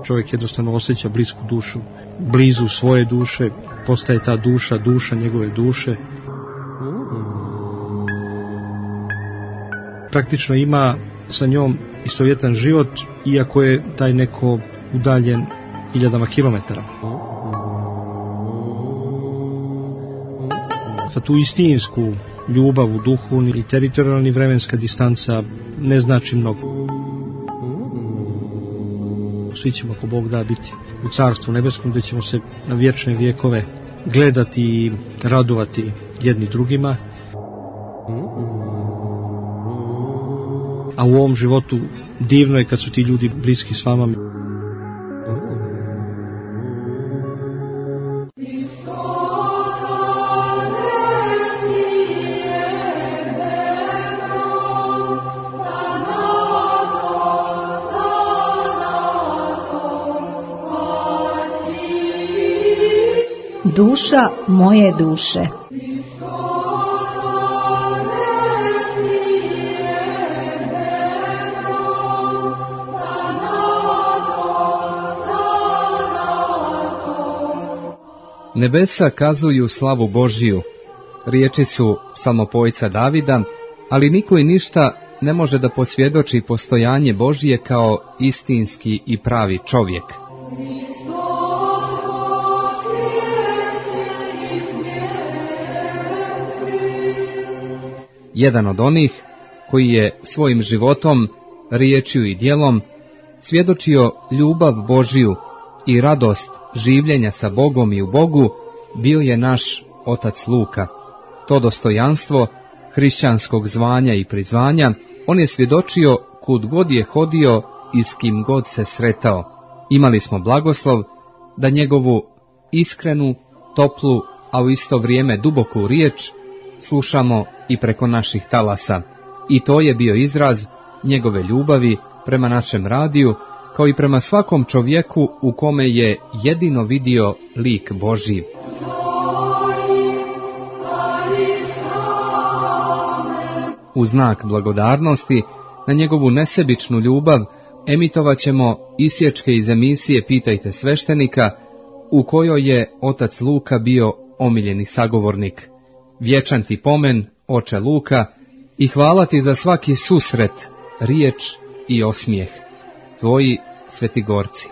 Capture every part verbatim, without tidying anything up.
čovjek jednostavno osjeća blisku dušu, blizu svoje duše, postaje ta duša, duša njegove duše. Praktično ima sa njom istovjetan život, iako je taj neko udaljen hiljadama kilometara. Za tu istinsku ljubav u duhu ni teritorijalna ni vremenska distanca ne znači mnogo. Svi ćemo, ako Bog da, biti u Carstvu nebeskom, gdje ćemo se na vječne vjekove gledati i radovati jedni drugima. A u ovom životu divno je kad su ti ljudi bliski s vama. Duša moje duše. Nebesa kazuju slavu Božiju, riječi su psalmopojca Davida, ali niko i ništa ne može da posvjedoči postojanje Božije kao istinski i pravi čovjek. Jedan od onih koji je svojim životom, riječju i djelom svjedočio ljubav Božiju i radost življenja sa Bogom i u Bogu, bio je naš otac Luka. To dostojanstvo hrišćanskog zvanja i prizvanja on je svjedočio kud god je hodio i s kim god se sretao. Imali smo blagoslov da njegovu iskrenu, toplu, a u isto vrijeme duboku riječ slušamo i preko naših talasa. I to je bio izraz njegove ljubavi prema našem radiju, kao i prema svakom čovjeku u kome je jedino vidio lik Božji. U znak blagodarnosti na njegovu nesebičnu ljubav emitovat ćemo isječke iz emisije Pitajte sveštenika, u kojoj je otac Luka bio omiljeni sagovornik. Vječan ti pomen, oče Luka, i hvala ti za svaki susret, riječ i osmijeh. Tvoji svetigorci.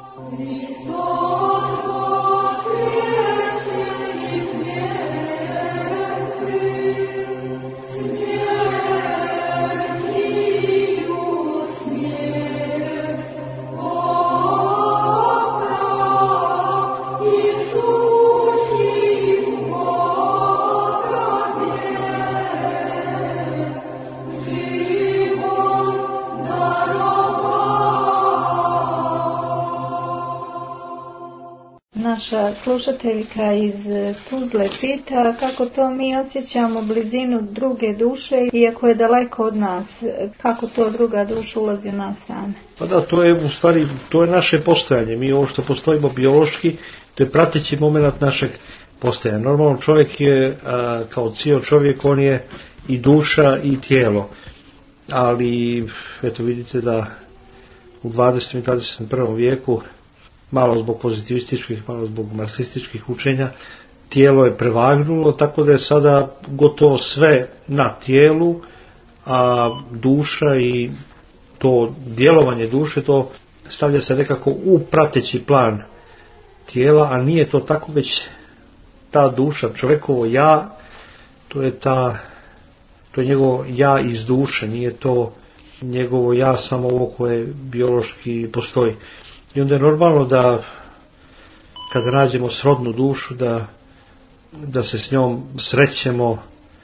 Naša slušateljka iz Tuzle pita kako to mi osjećamo blizinu druge duše, iako je daleko od nas. Kako to druga duša ulazi u nas same? Pa da, to je u stvari, to je naše postojanje. Mi ovo što postojimo biološki, to je prateći moment našeg postojanja. Normalno čovjek je, a, kao cijel čovjek, on je i duša i tijelo. Ali, eto vidite da u dvadesetom i dvadeset prvom vijeku, malo zbog pozitivističkih, malo zbog marksističkih učenja, tijelo je prevagnulo, tako da je sada gotovo sve na tijelu, a duša i to djelovanje duše, to stavlja se nekako u prateći plan tijela, a nije to tako, već ta duša, čovjekovo ja, to je ta, to je njegovo ja iz duše, nije to njegovo ja samo ovo koje biološki postoji. I onda je normalno da kada nađemo srodnu dušu, da, da se s njom srećemo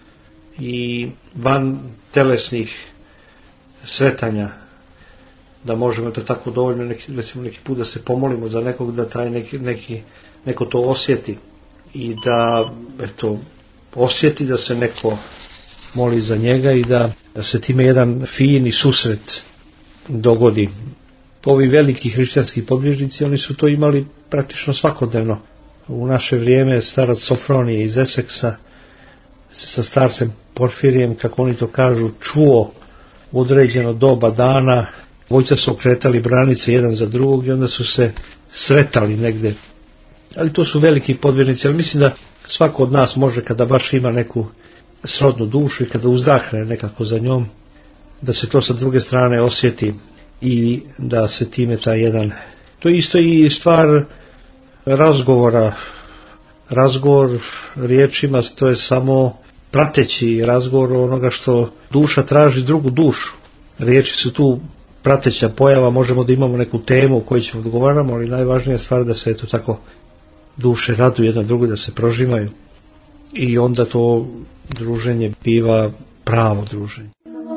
i van telesnih sretanja, da možemo to tako dovoljno, neki, recimo neki put da se pomolimo za nekog, da taj neki, neki, neko to osjeti i da eto, osjeti da se neko moli za njega i da, da se time jedan fini susret dogodi. Ovi veliki hrišćanski podvižnici, oni su to imali praktično svakodnevno. U naše vrijeme starac Sofronije iz Eseksa sa starcem Porfirijem, kako oni to kažu, čuo u određeno doba dana Dvojica su okretali branice jedan za drugog i onda su se sretali negde. Ali to su veliki podvjernici, ali mislim da svako od nas može, kada baš ima neku srodnu dušu i kada uzdahne nekako za njom, da se to sa druge strane osjeti i da se time taj jedan... To je isto i stvar razgovora. Razgovor riječima, to je samo prateći razgovor onoga što duša traži drugu dušu. Riječi su tu prateća pojava, možemo da imamo neku temu u kojoj ćemo odgovaramo, ali najvažnija stvar da se eto tako duše raduju jedna drugu, da se prožimaju. I onda to druženje biva pravo druženje.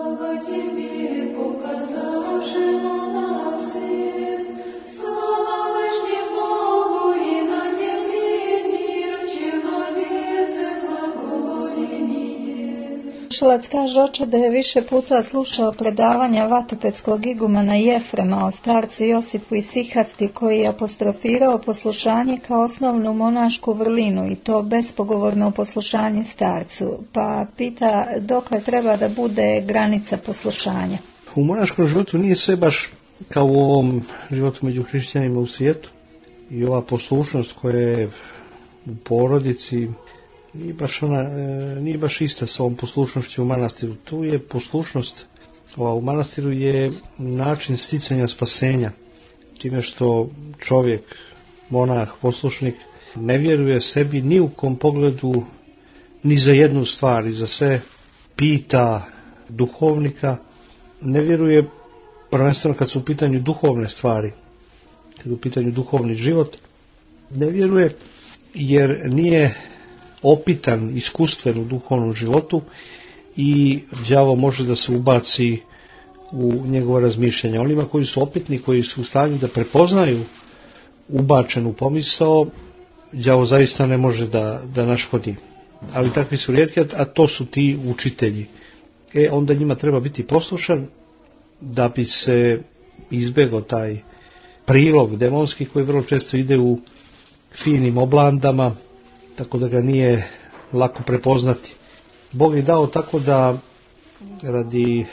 Slušalac kaže oče da je više puta slušao predavanja vatopedskog igumana Jefrema o starcu Josipu i Sihasti, koji je apostrofirao poslušanje kao osnovnu monašku vrlinu i to bespogovorno poslušanje starcu, pa pita dokle treba da bude granica poslušanja. U monaškom životu nije sve baš kao u ovom životu među hrišćanima u svijetu i ova poslušnost koja je u porodici nije baš, ona, nije baš ista s ovom poslušnošću u manastiru. Tu je poslušnost, ova u manastiru je način sticanja spasenja. Time što čovjek, monah, poslušnik, ne vjeruje sebi ni u kom pogledu, ni za jednu stvar, i za sve pita duhovnika, ne vjeruje prvenstveno kad su u pitanju duhovne stvari, kad je u pitanju duhovni život, ne vjeruje jer nije opitan, iskustven u duhovnom životu i đavo može da se ubaci u njegovo razmišljanje. Onima koji su opitni, koji su u stanju da prepoznaju ubačenu pomisao, đavo zaista ne može da, da naškodi. Ali takvi su rijetki, a to su ti učitelji. E, onda njima treba biti poslušan da bi se izbjegao taj prilog demonski koji vrlo često ide u finim oblandama, tako da ga nije lako prepoznati. Bog je dao tako da radi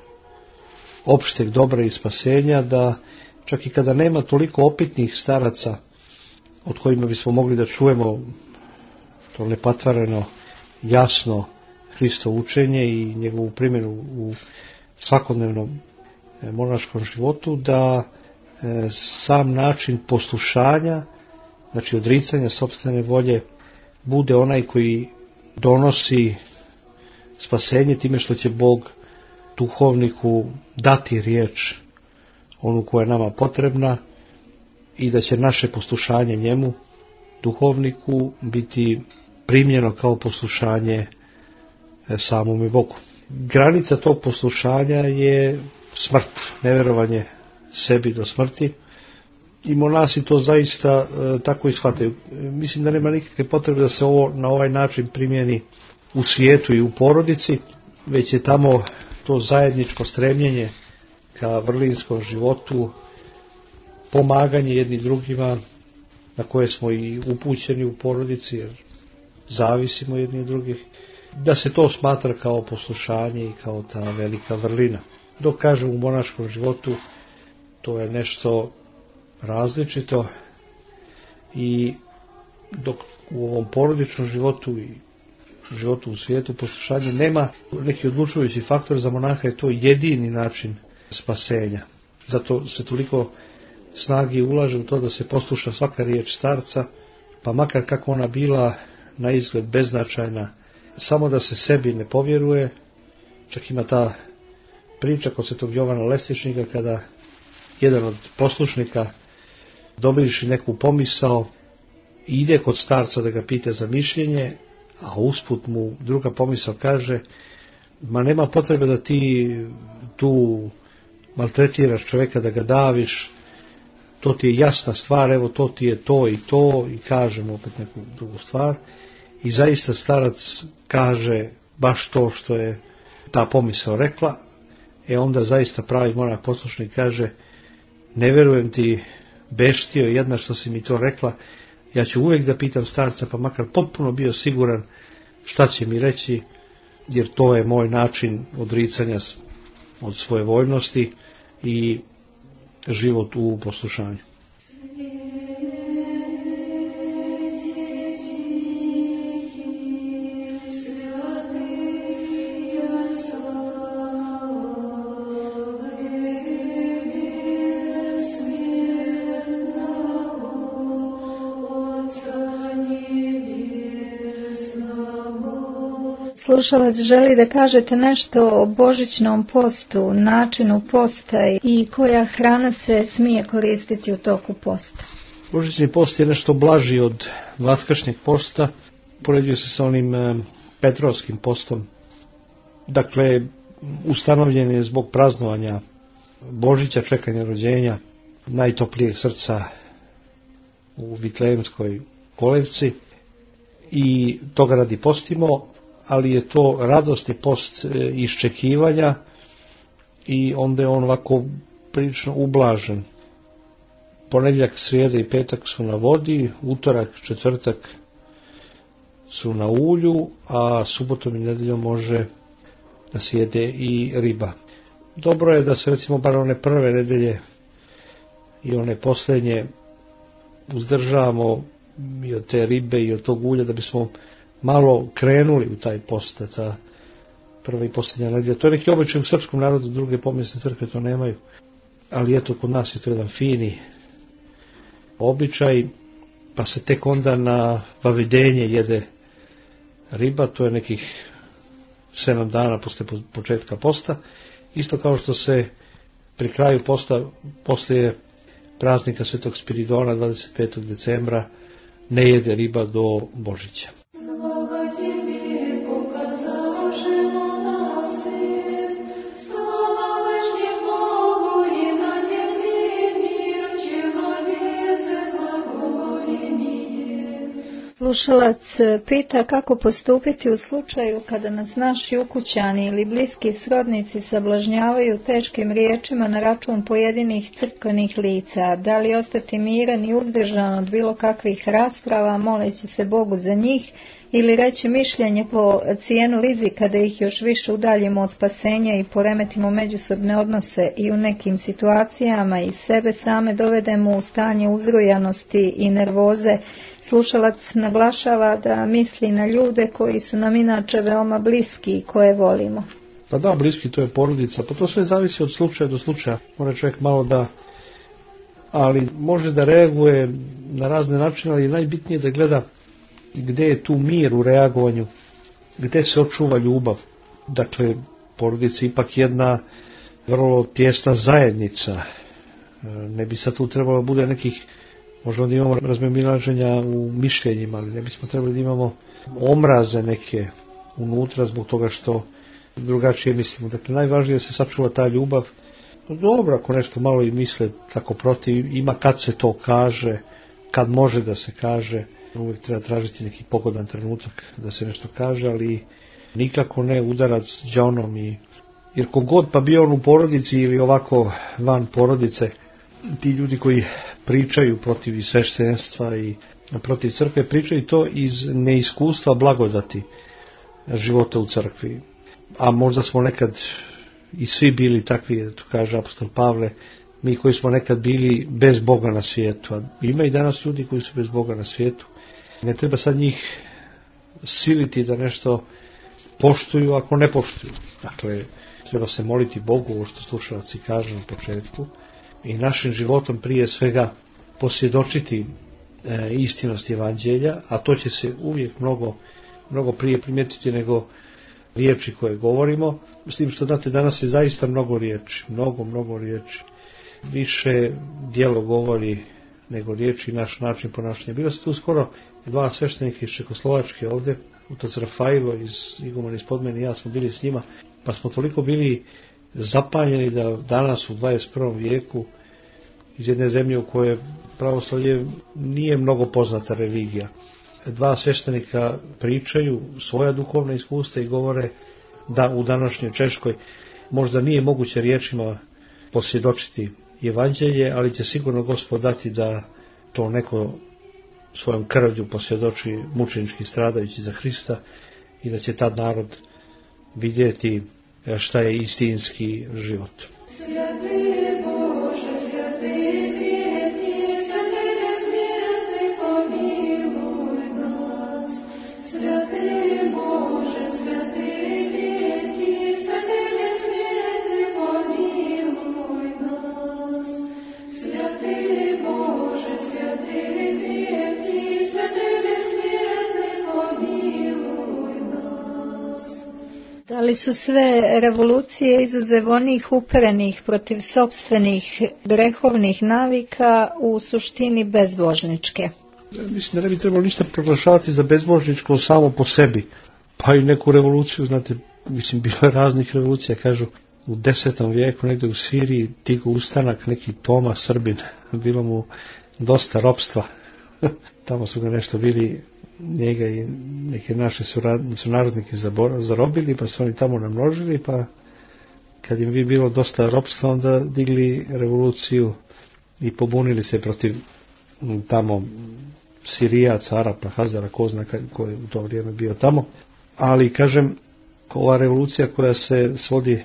opšteg dobra i spasenja, da čak i kada nema toliko opitnih staraca od kojima bismo mogli da čujemo to nepatvareno, jasno Hristovo učenje i njegovu primjenu u svakodnevnom monaškom životu, da sam način poslušanja, znači odricanja sopstvene volje, bude onaj koji donosi spasenje time što će Bog duhovniku dati riječ, onu koja je nama potrebna, i da će naše poslušanje njemu, duhovniku, biti primljeno kao poslušanje samome Bogu. Granica tog poslušanja je smrt, nevjerovanje sebi do smrti, i monasi to zaista e, tako ishvataju. Mislim da nema nikakve potrebe da se ovo na ovaj način primjeni u svijetu i u porodici, već je tamo to zajedničko stremljenje ka vrlinskom životu, pomaganje jedni drugima, na koje smo i upućeni u porodici, jer zavisimo jedni od drugih, da se to smatra kao poslušanje i kao ta velika vrlina. Dok kažem u monaškom životu, to je nešto različito, i dok u ovom porodičnom životu i životu u svijetu poslušanje nema neki odlučujući faktor, za monaha je to jedini način spasenja. Zato se toliko snagi ulaže u to da se posluša svaka riječ starca, pa makar kako ona bila na izgled beznačajna, samo da se sebi ne povjeruje. Čak ima ta priča kod svetog Jovana Lestičnika, kada jedan od poslušnika, dobivši neku pomisao, ide kod starca da ga pita za mišljenje, a usput mu druga pomisao kaže: ma nema potrebe da ti tu maltretiraš čovjeka, da ga daviš, to ti je jasna stvar, evo to ti je to i to, i kaže mu opet neku drugu stvar, i zaista starac kaže baš to što je ta pomisao rekla. E onda zaista pravi monah poslušnik kaže: ne vjerujem ti, beštio jedna, što si mi to rekla, ja ću uvijek da pitam starca, pa makar potpuno bio siguran šta će mi reći, jer to je moj način odricanja od svoje voljnosti i život u poslušanju. Slušalac želi da kažete nešto o božićnom postu, načinu posta i koja hrana se smije koristiti u toku posta. Božićni post je nešto blaži od vaskršnjeg posta, poređuje se sa onim e, Petrovskim postom. Dakle, ustanovljen je zbog praznovanja Božića, čekanja rođenja najtoplijeg srca u Vitlejemskoj kolevci i toga radi postimo, ali je to radosni post iščekivanja i onda je on ovako prilično ublažen. Ponedjeljak, srijeda i petak su na vodi, utorak, četvrtak su na ulju, a subotom i nedeljom može da se jede i riba. Dobro je da se recimo bar one prve nedelje i one posljednje uzdržavamo i od te ribe i od tog ulja da bismo malo krenuli u taj post, ta prva i posljednja nedelja. To je neki običaj u srpskom narodu, druge pomijesne crkve to nemaju, ali eto kod nas je to jedan fini običaj, pa se tek onda na vavidenje jede riba, to je nekih sedam dana posle početka posta, isto kao što se pri kraju posta, poslije praznika Svetog Spiridona dvadeset petog decembra ne jede riba do Božića. Slušalac pita kako postupiti u slučaju kada nas naši ukućani ili bliski srodnici sablažnjavaju teškim riječima na račun pojedinih crkvenih lica. Da li ostati miran i uzdržan od bilo kakvih rasprava moleći se Bogu za njih ili reći mišljenje po cijenu rizika da ih još više udaljimo od spasenja i poremetimo međusobne odnose i u nekim situacijama i sebe same dovedemo u stanje uzrujanosti i nervoze. Slušalac naglašava da misli na ljude koji su nam inače veoma bliski i koje volimo. Pa da, bliski, to je porodica, pa to sve zavisi od slučaja do slučaja. Mora čovjek malo da, ali može da reaguje na razne načine, ali je najbitnije da gleda gdje je tu mir u reagovanju, gdje se očuva ljubav. Dakle, porodica je ipak jedna vrlo tjesna zajednica. Ne bi sad tu trebalo bude nekih, možda da imamo razmimoilaženja u mišljenjima, ali ne bismo trebali da imamo omraze neke unutra zbog toga što drugačije mislimo. Dakle, najvažnije je da se sačuva ta ljubav. Dobro, ako nešto malo i misle tako protiv, ima kad se to kaže, kad može da se kaže, uvijek treba tražiti neki pogodan trenutak da se nešto kaže, ali nikako ne udarac džonom. I, jer kogod pa bio on u porodici ili ovako van porodice, ti ljudi koji pričaju protiv sveštenstva i protiv crkve, pričaju to iz neiskustva blagodati života u crkvi. A možda smo nekad i svi bili takvi, to kaže apostol Pavle, mi koji smo nekad bili bez Boga na svijetu. A ima i danas ljudi koji su bez Boga na svijetu. Ne treba sad njih siliti da nešto poštuju ako ne poštuju. Dakle, treba se moliti Bogu, ovo što slušalci kažu na početku, i našim životom prije svega posvjedočiti e, istinost evanđelja, a to će se uvijek mnogo, mnogo prije primijetiti nego riječi koje govorimo. S tim što, znate, danas je zaista mnogo riječi, mnogo, mnogo riječi. Više djelo govori nego riječi, naš način ponašanja. Bilo se tu skoro dva sveštenika iz Čekoslovačke ovdje, otac Rafailo iz Iguman iz Podmene i ja smo bili s njima, pa smo toliko bili zapaljeni da danas u dvadeset prvom vijeku iz jedne zemlje u kojoj pravoslavlje nije mnogo poznata religija, dva sveštenika pričaju svoja duhovna iskustva i govore da u današnjoj Češkoj možda nije moguće riječima posvjedočiti evanđelje, ali će sigurno Gospod dati da to neko svojom krvlju posvjedoči mučenički stradajući za Hrista i da će tad narod vidjeti šta je istinski život. Sveti Ali su sve revolucije izuzev onih uperenih protiv sopstvenih grehovnih navika u suštini bezbožničke. Mislim da ne bi trebalo ništa proglašavati za bezbožničko samo po sebi. Pa i neku revoluciju, znate, mislim, bilo je raznih revolucija, kažu, u desetom vijeku negdje u Siriji tigo ustanak neki Toma Srbin, bilo mu dosta ropstva. Tamo su ga nešto bili, njega i neke naše sunarodnike zarobili, pa su oni tamo namnožili, pa kad im bi bilo dosta ropstva, onda digli revoluciju i pobunili se protiv tamo Sirijaca, Arapa, Hazara, ko zna ko je u to vrijeme bio tamo. Ali, kažem, ova revolucija koja se svodi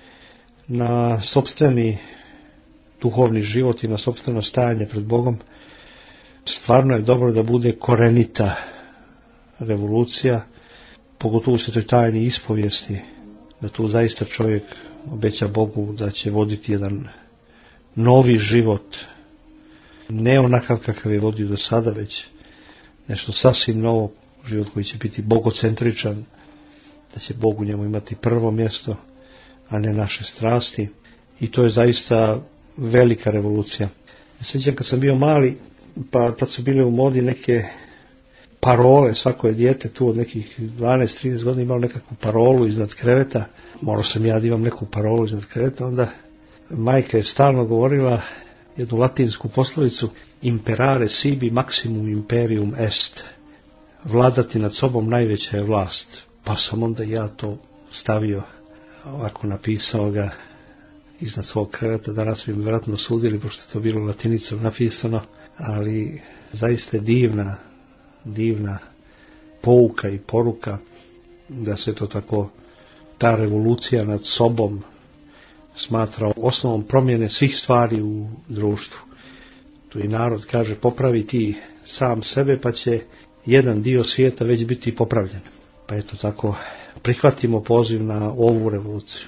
na sopstveni duhovni život i na sopstveno stajanje pred Bogom, stvarno je dobro da bude korenita revolucija, pogotovo se toj tajni ispovijesti, da tu zaista čovjek obeća Bogu da će voditi jedan novi život, ne onakav kakav je vodio do sada, već nešto sasvim novo, život koji će biti bogocentričan, da će Bog u njemu imati prvo mjesto, a ne naše strasti. I to je zaista velika revolucija. Ja sjećam kad sam bio mali, pa tad su bile u modi neke parole, svako je dijete tu od nekih dvanaest trinaest godina imalo nekakvu parolu iznad kreveta. Morao sam ja da imam neku parolu iznad kreveta, onda majka je stalno govorila jednu latinsku poslovicu: imperare sibi maximum imperium est. Vladati nad sobom najveća je vlast. Pa sam onda ja to stavio, ovako napisao ga iznad svog kreveta. Danas bi mi vjerojatno sudili, pošto je to bilo latinicom napisano, ali zaista divna, divna pouka i poruka da se to tako, ta revolucija nad sobom smatra osnovom promjene svih stvari u društvu. Tu i narod kaže: popravi ti sam sebe, pa će jedan dio svijeta već biti popravljen. Pa eto tako, prihvatimo poziv na ovu revoluciju.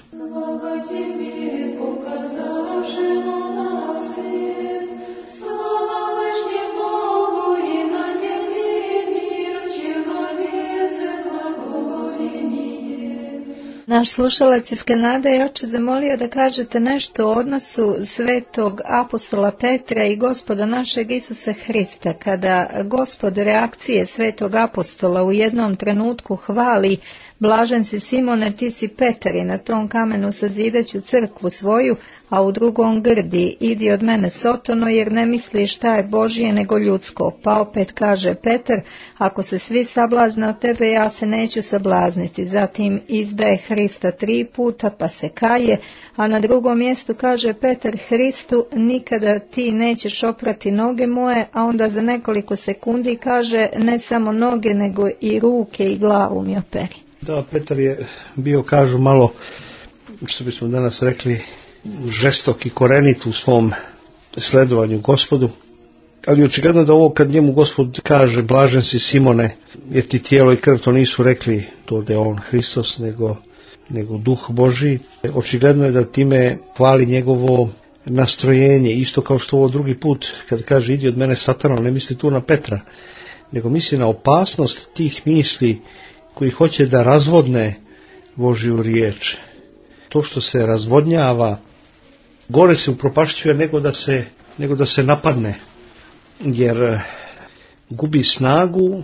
Naš slušalac iz Kanade je oče zamolio da kažete nešto o odnosu svetog apostola Petra i Gospoda našeg Isusa Hrista, kada Gospod reakcije svetog apostola u jednom trenutku hvali: blažen si Simone, ti si Petar i na tom kamenu sazidaću crkvu svoju, a u drugom grdi: idi od mene Sotono, jer ne misliš šta je Božije nego ljudsko. Pa opet kaže Petar: ako se svi sablazne od tebe, ja se neću sablazniti. Zatim izdaje Hrista tri puta, pa se kaje, a na drugom mjestu kaže Petar Hristu: nikada ti nećeš oprati noge moje, a onda za nekoliko sekundi kaže: ne samo noge, nego i ruke i glavu mi operi. Da, Petar je bio, kažu, malo, što bismo danas rekli, žestok i korenit u svom sledovanju Gospodu, ali očigledno da ovo kad njemu Gospod kaže: blažen si Simone, jer ti tijelo i krv to nisu rekli to da je on Hristos, nego, nego Duh Božji, očigledno je da time hvali njegovo nastrojenje, isto kao što ovo drugi put kad kaže: idi od mene Satano, ne misli tu na Petra, nego misli na opasnost tih misli koji hoće da razvodne Božju riječ. To što se razvodnjava, gore se upropašćuje nego da se, nego da se napadne, jer gubi snagu,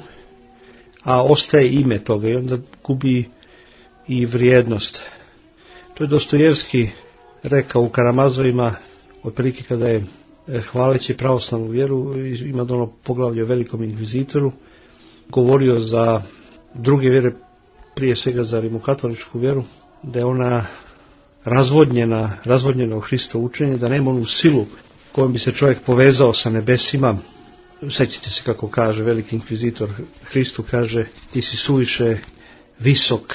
a ostaje ime toga i onda gubi i vrijednost. To je Dostojevski rekao u Karamazovima, otprilike kada je hvaleći pravoslavnu vjeru, ima ono poglavlje o velikom inkvizitoru, govorio za druge vjere, prije svega za rimokatoličku vjeru, da je ona razvodnjena, razvodnjena u Hristovo učenje, da nema onu silu kojom bi se čovjek povezao sa nebesima. Sjećate se kako kaže veliki inkvizitor Hristu, kaže: ti si suviše visok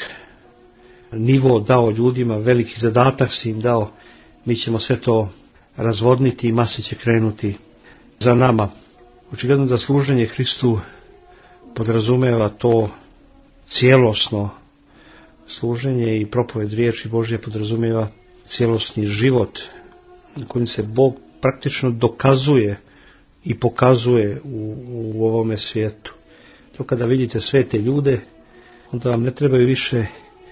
nivo dao ljudima, veliki zadatak si im dao, mi ćemo sve to razvodniti i mase će krenuti za nama. Očigledno da služenje Hristu podrazumeva to cijelosno služenje i propoved riječi Božje podrazumijeva cijelosni život kojim se Bog praktično dokazuje i pokazuje u, u ovome svijetu. To kada vidite svete ljude, onda vam ne trebaju više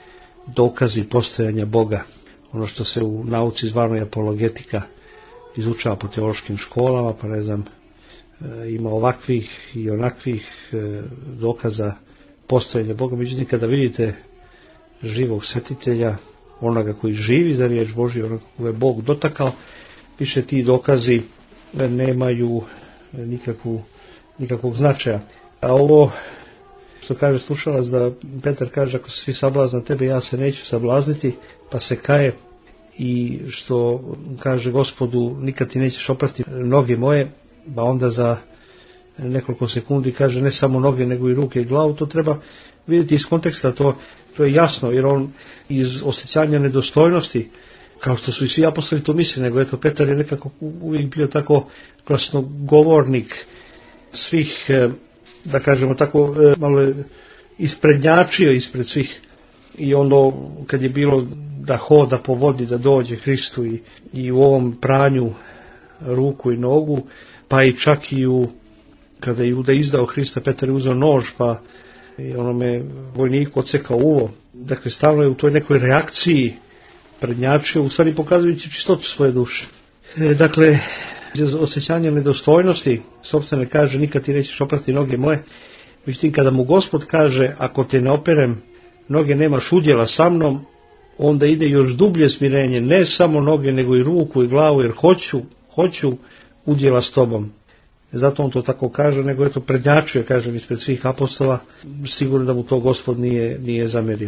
dokazi postojanja Boga. Ono što se u nauci zvano apologetika izučava po teološkim školama, pa ne znam, ima ovakvih i onakvih dokaza postojanja Boga. Međutim, kada vidite živog svetitelja, onoga koji živi za riječ Božju, onoga koji je Bog dotakao, više ti dokazi nemaju nikakvu, nikakvog značaja. A ovo što kaže slušalac, da Petar kaže, ako se svi sablazna tebe, ja se neću sablazniti, pa se kaje, i što kaže Gospodu, nikad ti nećeš oprati noge moje, pa onda za nekoliko sekundi kaže ne samo noge nego i ruke i glavu. To treba vidjeti iz konteksta, to, to je jasno, jer on iz osjećanja nedostojnosti, kao što su i svi apostoli to misli, nego eto Petar je nekako uvijek bio tako glasnogovornik svih, da kažemo tako, malo je isprednjačio ispred svih, i ono kad je bilo da hoda po vodi, da dođe Hristu i, i u ovom pranju ruku i nogu, pa i čak i u, kada je Juda izdao Hrista, Petar je uzeo nož, pa i onome vojniku odsekao uvo. Dakle, stalno je u toj nekoj reakciji prednjačio, u stvari pokazujući čistotu svoje duše. E, dakle, osjećanje nedostojnosti, sopstvene kaže, nikad ti nećeš oprati noge moje. Međutim, kada mu Gospod kaže, ako te ne operem noge, nemaš udjela sa mnom, onda ide još dublje smirenje, ne samo noge, nego i ruku i glavu, jer hoću, hoću udjela s tobom. Zato on to tako kaže, nego eto prednjačuje, kažem, ispred svih apostola, sigurno da mu to Gospod nije, nije zamerio.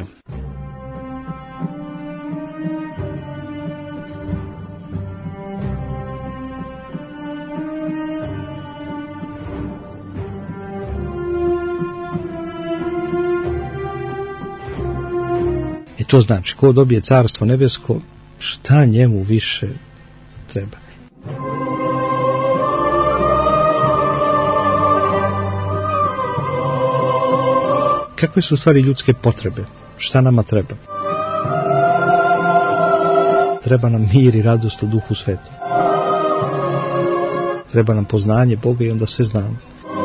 I to znači, ko dobije carstvo nebesko, šta njemu više treba? Kakve su stvari ljudske potrebe? Šta nama treba? Treba nam mir i radost u Duhu Svetom. Treba nam poznanje Boga i onda sve znamo.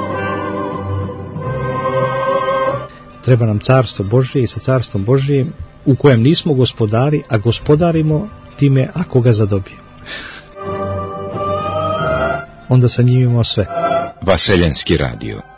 Treba nam carstvo Božje i sa carstvom Božjim u kojem nismo gospodari, a gospodarimo time ako ga zadobijemo. Onda sa njim imamo sve. Vaseljenski radio.